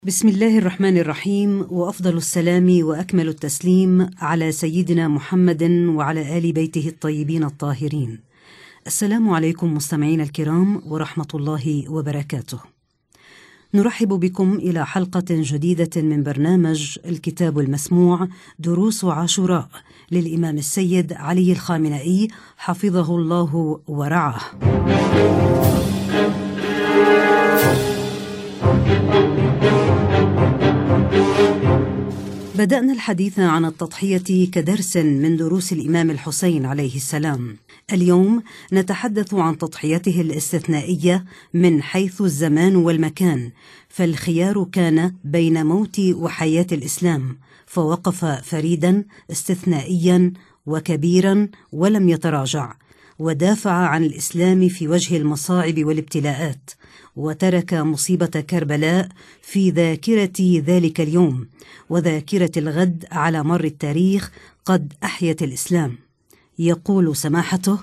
بسم الله الرحمن الرحيم، وأفضل السلام وأكمل التسليم على سيدنا محمد وعلى آل بيته الطيبين الطاهرين. السلام عليكم مستمعين الكرام ورحمة الله وبركاته. نرحب بكم إلى حلقة جديدة من برنامج الكتاب المسموع دروس عاشوراء للإمام السيد علي الخامنئي حفظه الله ورعاه. بدأنا الحديث عن التضحية كدرس من دروس الإمام الحسين عليه السلام. اليوم نتحدث عن تضحيته الاستثنائية من حيث الزمان والمكان، فالخيار كان بين موت وحياة الإسلام، فوقف فريدا استثنائيا وكبيرا ولم يتراجع، ودافع عن الإسلام في وجه المصاعب والابتلاءات، وترك مصيبة كربلاء في ذاكرة ذلك اليوم وذاكرة الغد على مر التاريخ قد أحيت الإسلام. يقول سماحته: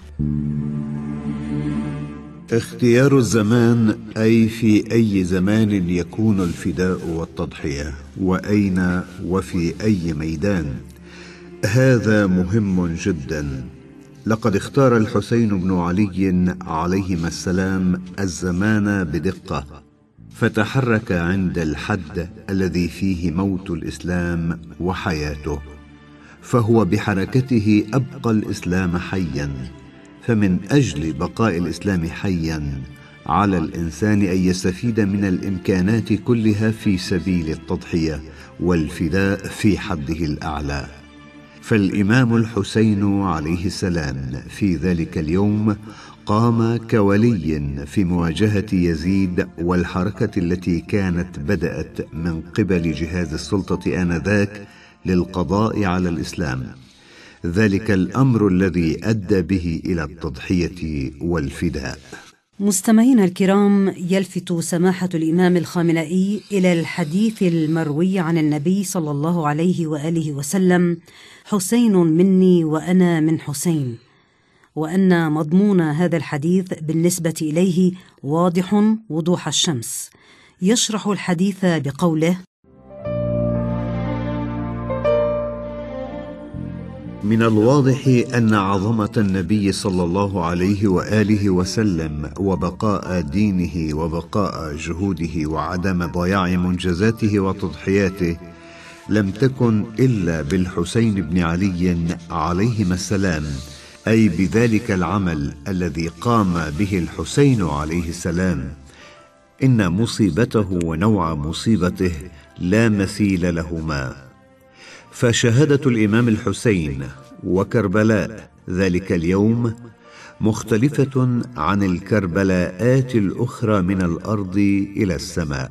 اختيار الزمان، أي في أي زمان يكون الفداء والتضحية، وأين وفي أي ميدان، هذا مهم جدا. لقد اختار الحسين بن علي عليهما السلام الزمان بدقة، فتحرك عند الحد الذي فيه موت الإسلام وحياته، فهو بحركته أبقى الإسلام حيا. فمن أجل بقاء الإسلام حيا على الإنسان أن يستفيد من الإمكانات كلها في سبيل التضحية والفداء في حده الأعلى. فالإمام الحسين عليه السلام في ذلك اليوم قام كولي في مواجهة يزيد والحركة التي كانت بدأت من قبل جهاز السلطة آنذاك للقضاء على الإسلام، ذلك الأمر الذي أدى به إلى التضحية والفداء. مستمعينا الكرام، يلفت سماحة الإمام الخامنئي إلى الحديث المروي عن النبي صلى الله عليه وآله وسلم: حسين مني وأنا من حسين، وأن مضمون هذا الحديث بالنسبة إليه واضح وضوح الشمس. يشرح الحديث بقوله: من الواضح أن عظمة النبي صلى الله عليه وآله وسلم وبقاء دينه وبقاء جهوده وعدم ضياع منجزاته وتضحياته لم تكن إلا بالحسين بن علي عليهما السلام، أي بذلك العمل الذي قام به الحسين عليه السلام. إن مصيبته ونوع مصيبته لا مثيل لهما. فشهادة الإمام الحسين وكربلاء ذلك اليوم مختلفة عن الكربلاءات الأخرى من الأرض إلى السماء،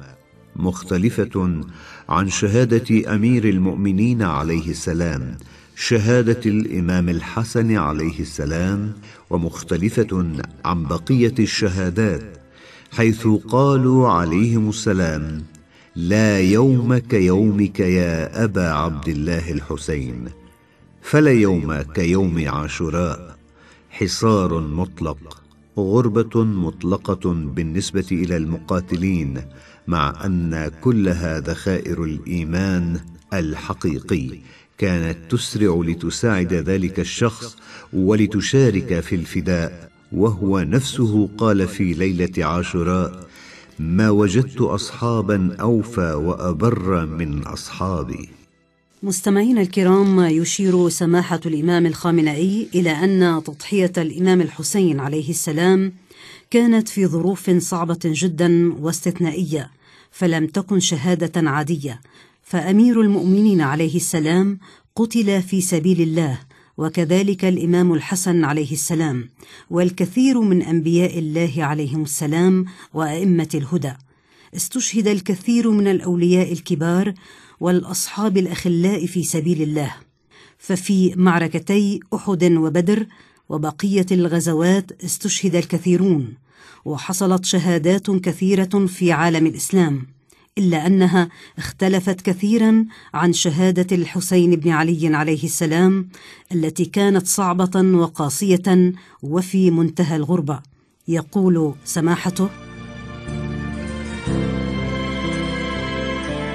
مختلفة عن شهادة أمير المؤمنين عليه السلام، شهادة الإمام الحسن عليه السلام، ومختلفة عن بقية الشهادات، حيث قالوا عليهم السلام: لا يوم كيومك يا أبا عبد الله الحسين، فلا يوم كيوم عاشوراء، حصار مطلق، غربة مطلقة بالنسبة إلى المقاتلين، مع أن كلها ذخائر الإيمان الحقيقي كانت تسرع لتساعد ذلك الشخص ولتشارك في الفداء. وهو نفسه قال في ليلة عاشوراء: ما وجدت أصحابا أوفى وأبر من أصحابي. مستمعين الكرام، يشير سماحة الإمام الخامنئي إلى أن تضحية الإمام الحسين عليه السلام كانت في ظروف صعبة جدا واستثنائية، فلم تكن شهادة عادية، فأمير المؤمنين عليه السلام قتل في سبيل الله، وكذلك الإمام الحسن عليه السلام، والكثير من أنبياء الله عليهم السلام وأئمة الهدى. استشهد الكثير من الأولياء الكبار والأصحاب الأخلاء في سبيل الله. ففي معركتي أحد وبدر وبقية الغزوات استشهد الكثيرون، وحصلت شهادات كثيرة في عالم الإسلام، إلا أنها اختلفت كثيرا عن شهادة الحسين بن علي عليه السلام التي كانت صعبة وقاسية وفي منتهى الغربة. يقول سماحته: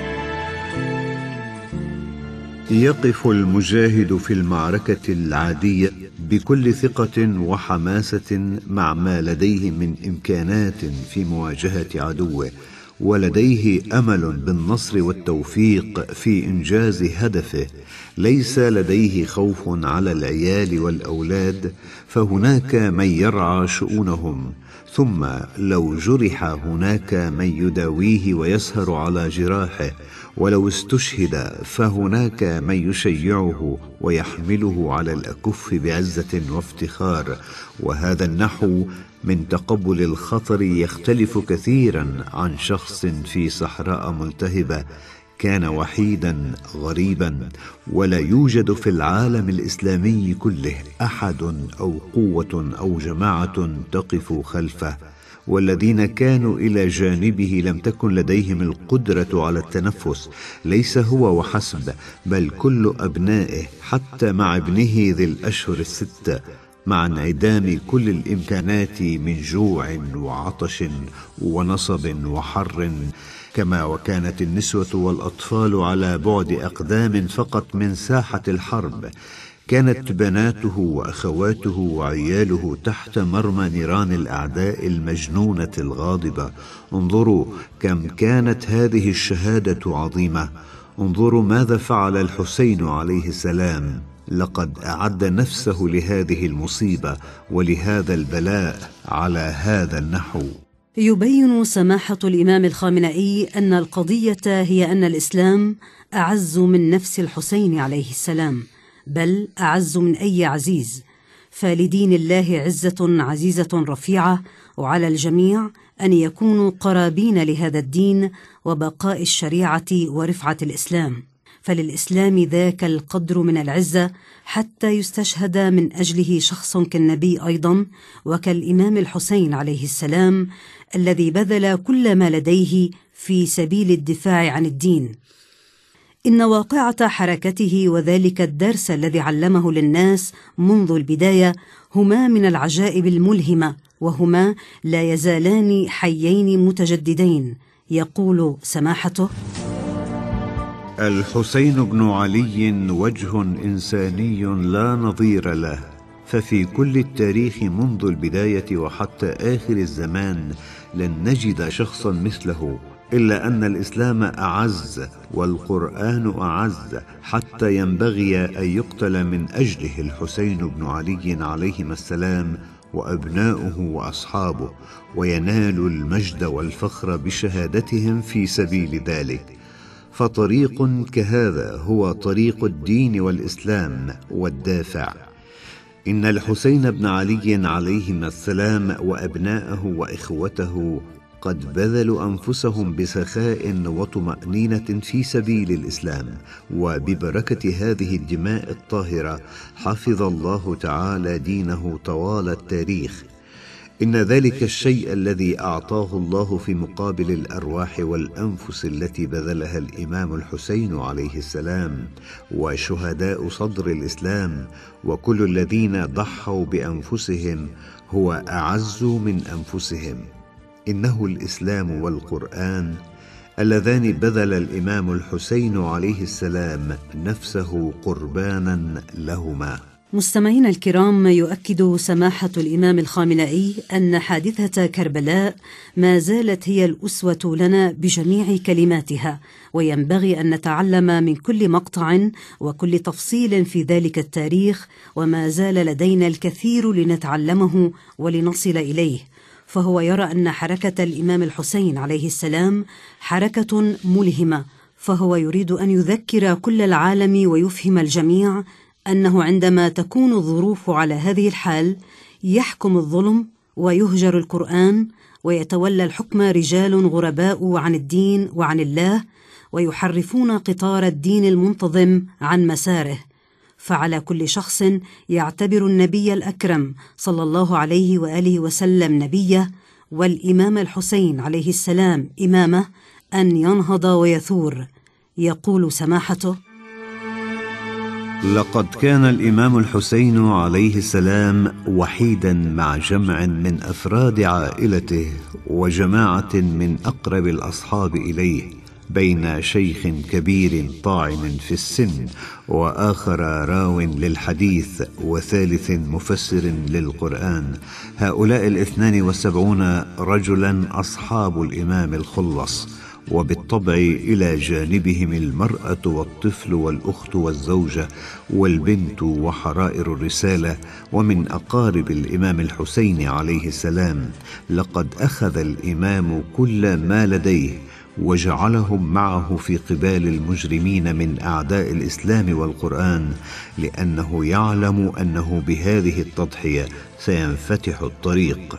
يقف المجاهد في المعركة العادية بكل ثقة وحماسة مع ما لديه من إمكانات في مواجهة عدوه، ولديه أمل بالنصر والتوفيق في إنجاز هدفه. ليس لديه خوف على العيال والأولاد، فهناك من يرعى شؤونهم. ثم لو جرح هناك من يداويه ويسهر على جراحه، ولو استشهد فهناك من يشيعه ويحمله على الأكف بعزة وافتخار. وهذا النحو من تقبل الخطر يختلف كثيرا عن شخص في صحراء ملتهبة كان وحيدا غريبا، ولا يوجد في العالم الإسلامي كله أحد أو قوة أو جماعة تقف خلفه، والذين كانوا إلى جانبه لم تكن لديهم القدرة على التنفس، ليس هو وحسب، بل كل أبنائه، حتى مع ابنه ذي الأشهر الستة، مع انعدام كل الإمكانات من جوع وعطش ونصب وحر، كما وكانت النسوة والأطفال على بعد أقدام فقط من ساحة الحرب. كانت بناته وأخواته وعياله تحت مرمى نيران الأعداء المجنونة الغاضبة. انظروا كم كانت هذه الشهادة عظيمة. انظروا ماذا فعل الحسين عليه السلام. لقد أعد نفسه لهذه المصيبة ولهذا البلاء على هذا النحو. يبين سماحة الإمام الخامنئي أن القضية هي أن الإسلام أعز من نفس الحسين عليه السلام، بل أعز من أي عزيز، فلدين الله عزة عزيزة رفيعة، وعلى الجميع أن يكونوا قرابين لهذا الدين وبقاء الشريعة ورفعة الإسلام. فللإسلام ذاك القدر من العزة حتى يستشهد من أجله شخص كالنبي أيضا، وكالإمام الحسين عليه السلام الذي بذل كل ما لديه في سبيل الدفاع عن الدين. إن واقعة حركته وذلك الدرس الذي علمه للناس منذ البداية هما من العجائب الملهمة، وهما لا يزالان حيين متجددين. يقول سماحته: الحسين بن علي وجه إنساني لا نظير له، ففي كل التاريخ منذ البداية وحتى آخر الزمان لن نجد شخصا مثله، إلا أن الإسلام أعز والقرآن أعز، حتى ينبغي أن يقتل من أجله الحسين بن علي عليهما السلام وأبناؤه وأصحابه، وينال المجد والفخر بشهادتهم في سبيل ذلك. فطريق كهذا هو طريق الدين والإسلام والدافع. إن الحسين بن علي عليهما السلام وأبناءه وإخوته قد بذلوا أنفسهم بسخاء وطمأنينة في سبيل الإسلام، وببركة هذه الدماء الطاهرة حفظ الله تعالى دينه طوال التاريخ. إن ذلك الشيء الذي أعطاه الله في مقابل الأرواح والأنفس التي بذلها الإمام الحسين عليه السلام وشهداء صدر الإسلام وكل الذين ضحوا بأنفسهم هو أعز من أنفسهم. إنه الإسلام والقرآن اللذان بذل الإمام الحسين عليه السلام نفسه قربانا لهما. مستمعينا الكرام، يؤكد سماحة الإمام الخامنئي أن حادثة كربلاء ما زالت هي الأسوة لنا بجميع كلماتها، وينبغي أن نتعلم من كل مقطع وكل تفصيل في ذلك التاريخ، وما زال لدينا الكثير لنتعلمه ولنصل إليه. فهو يرى أن حركة الإمام الحسين عليه السلام حركة ملهمة، فهو يريد أن يذكر كل العالم ويفهم الجميع أنه عندما تكون الظروف على هذه الحال يحكم الظلم ويهجر القرآن، ويتولى الحكم رجال غرباء عن الدين وعن الله، ويحرفون قطار الدين المنتظم عن مساره. فعلى كل شخص يعتبر النبي الأكرم صلى الله عليه وآله وسلم نبيه والإمام الحسين عليه السلام إمامه أن ينهض ويثور. يقول سماحته: لقد كان الإمام الحسين عليه السلام وحيدا مع جمع من أفراد عائلته وجماعة من أقرب الأصحاب إليه، بين شيخ كبير طاعن في السن، وآخر راو للحديث، وثالث مفسر للقرآن. هؤلاء 72 رجلا أصحاب الإمام الخلص، وبالطبع إلى جانبهم المرأة والطفل والأخت والزوجة والبنت وحرائر الرسالة، ومن أقارب الإمام الحسين عليه السلام. لقد أخذ الإمام كل ما لديه وجعلهم معه في قبال المجرمين من أعداء الإسلام والقرآن، لأنه يعلم أنه بهذه التضحية سينفتح الطريق.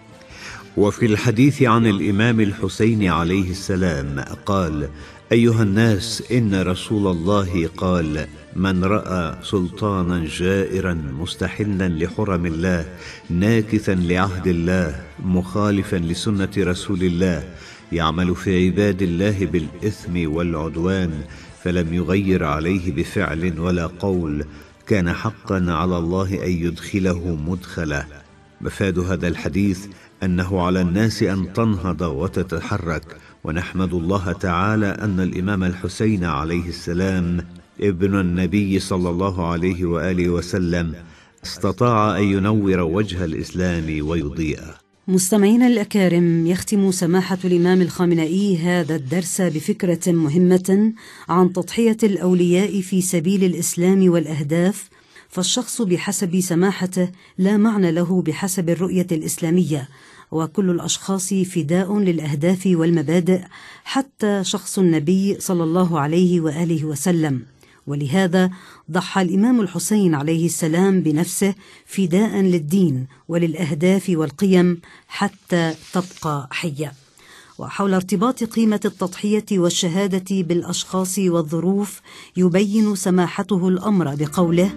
وفي الحديث عن الإمام الحسين عليه السلام قال: أيها الناس، إن رسول الله قال: من رأى سلطانا جائرا مستحلا لحرم الله، ناكثا لعهد الله، مخالفا لسنة رسول الله، يعمل في عباد الله بالإثم والعدوان، فلم يغير عليه بفعل ولا قول، كان حقا على الله أن يدخله مدخله. مفاد هذا الحديث أنه على الناس أن تنهض وتتحرك، ونحمد الله تعالى أن الإمام الحسين عليه السلام ابن النبي صلى الله عليه وآله وسلم استطاع أن ينور وجه الإسلام ويضيئه. مستمعينا الأكارم، يختم سماحة الإمام الخامنئي هذا الدرس بفكرة مهمة عن تضحية الأولياء في سبيل الإسلام والأهداف. فالشخص بحسب سماحته لا معنى له بحسب الرؤية الإسلامية، وكل الأشخاص فداء للأهداف والمبادئ، حتى شخص النبي صلى الله عليه وآله وسلم. ولهذا ضحى الإمام الحسين عليه السلام بنفسه فداء للدين وللأهداف والقيم حتى تبقى حية. وحول ارتباط قيمة التضحية والشهادة بالأشخاص والظروف يبين سماحته الأمر بقوله: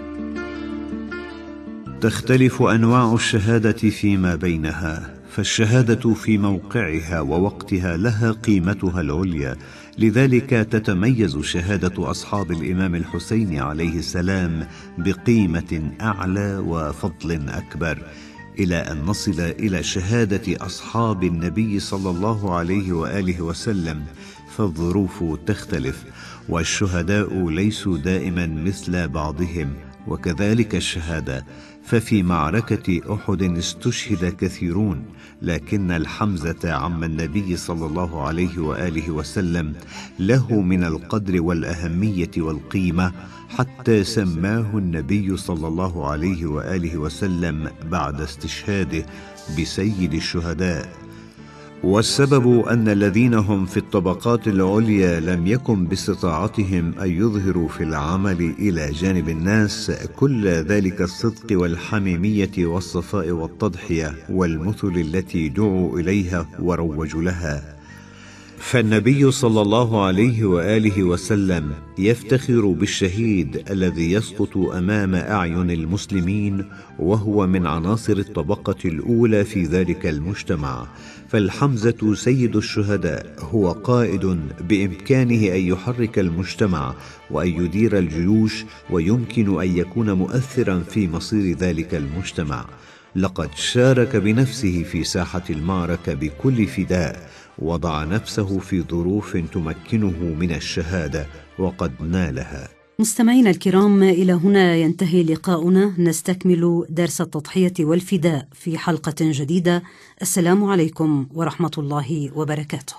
تختلف أنواع الشهادة فيما بينها، فالشهادة في موقعها ووقتها لها قيمتها العليا، لذلك تتميز شهادة أصحاب الإمام الحسين عليه السلام بقيمة أعلى وفضل أكبر، إلى أن نصل إلى شهادة أصحاب النبي صلى الله عليه وآله وسلم، فالظروف تختلف، والشهداء ليسوا دائما مثل بعضهم، وكذلك الشهادة. ففي معركة أحد استشهد كثيرون، لكن الحمزة عم النبي صلى الله عليه وآله وسلم له من القدر والأهمية والقيمة، حتى سماه النبي صلى الله عليه وآله وسلم بعد استشهاده بسيد الشهداء. والسبب أن الذين هم في الطبقات العليا لم يكن باستطاعتهم أن يظهروا في العمل إلى جانب الناس كل ذلك الصدق والحميمية والصفاء والتضحية والمثل التي دعوا إليها وروجوا لها. فالنبي صلى الله عليه وآله وسلم يفتخر بالشهيد الذي يسقط أمام أعين المسلمين، وهو من عناصر الطبقة الأولى في ذلك المجتمع. فالحمزة سيد الشهداء، هو قائد بإمكانه أن يحرك المجتمع وأن يدير الجيوش، ويمكن أن يكون مؤثرا في مصير ذلك المجتمع. لقد شارك بنفسه في ساحة المعركة بكل فداء، وضع نفسه في ظروف تمكنه من الشهادة، وقد نالها. مستمعينا الكرام، إلى هنا ينتهي لقاؤنا. نستكمل درس التضحية والفداء في حلقة جديدة. السلام عليكم ورحمة الله وبركاته.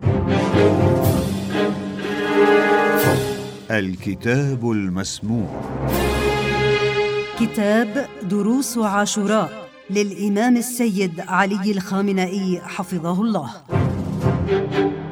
الكتاب المسموع، كتاب دروس عاشوراء للإمام السيد علي الخامنئي حفظه الله.